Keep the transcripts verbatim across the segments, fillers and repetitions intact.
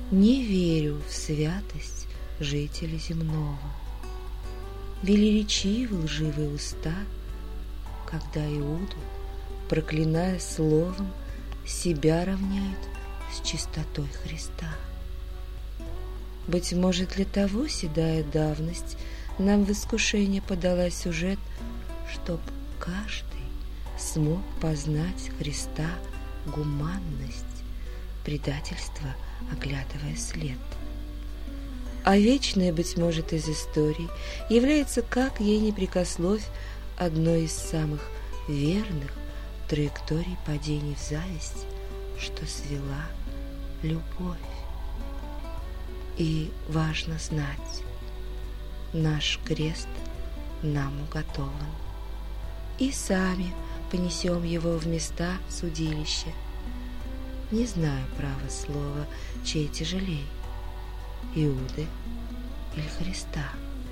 Не верю в святость жителя земного. Велеречивы лживые уста, когда Иуду, проклиная словом, себя равняют с чистотой Христа. Быть может, для того седая давность нам в искушение подала сюжет, чтоб каждый смог познать Христа гуманность, предательство оглядывая след. А вечное, быть может, из историй является, как ей не прикословь, одной из самых верных траекторий падений в зависть, что свела любовь. И важно знать, наш крест нам уготован, и сами понесем его в места судилища. Не знаю, право слова, чей тяжелей, Иуды или Христа.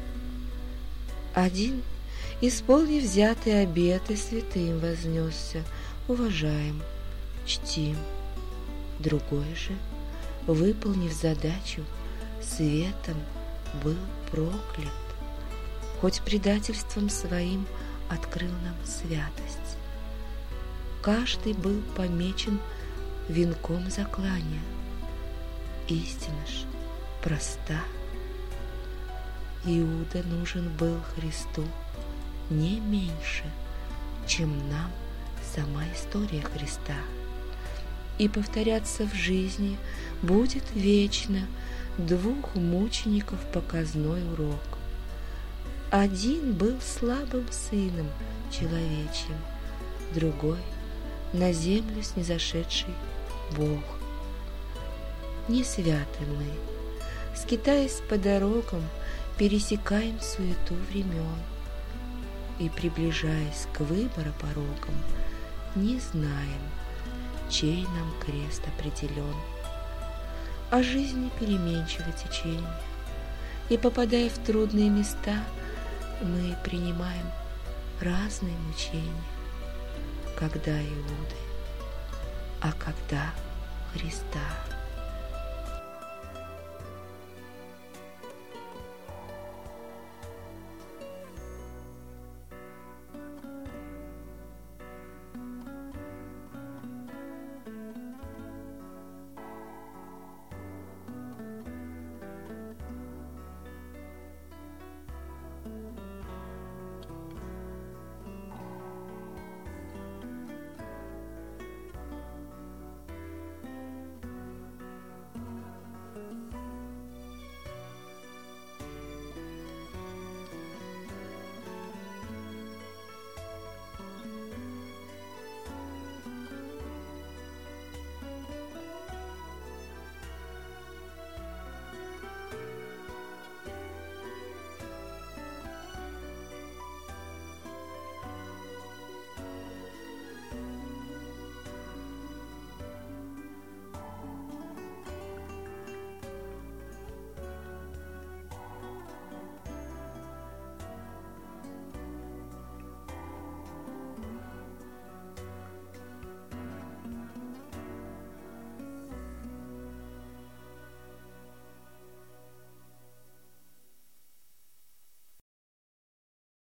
Один, исполнив взятые обеты, святым вознесся, уважаем, чтим. Другой же, выполнив задачу, светом был проклят, хоть предательством своим открыл нам святость. Каждый был помечен венком заклания. Истина ж проста. Иуда нужен был Христу не меньше, чем нам сама история Христа. И повторяться в жизни будет вечно двух мучеников показной урок. Один был слабым сыном человечьим, другой — на землю снизошедший Бог. Не святы мы, скитаясь по дорогам, пересекаем суету времен и, приближаясь к выбору порогам, не знаем, чей нам крест определен. А жизни переменчиво течение, и, попадая в трудные места, мы принимаем разные мучения, когда Иуды, а когда Христа.